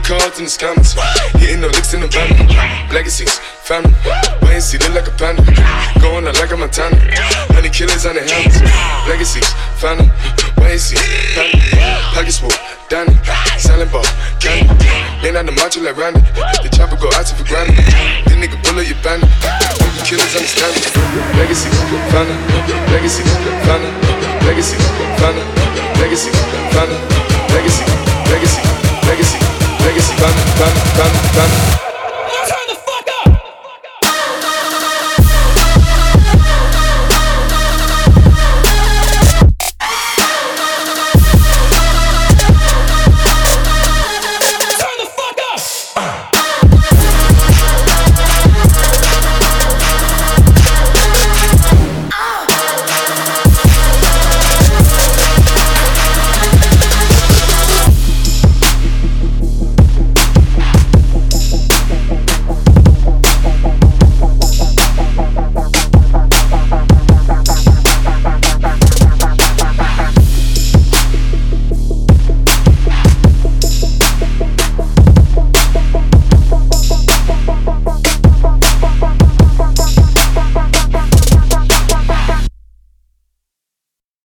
cards in the scammers. Hitting no licks in the van. Legacies, family. Wait and see, look like a panda. Going out like a Montana. Honey killers on the helmets. Legacies, family. Wait and see, family. Pockets full, Danny. Selling ball, candy. Ain't on the macho like Randy. The chopper go out to for granted. This nigga bullet your bandit. Killers understand it. Legacies, family. Legacies, family. Legacies, family. Legacy, family. Legacy, legacy, legacy, legacy, family, family, family, family.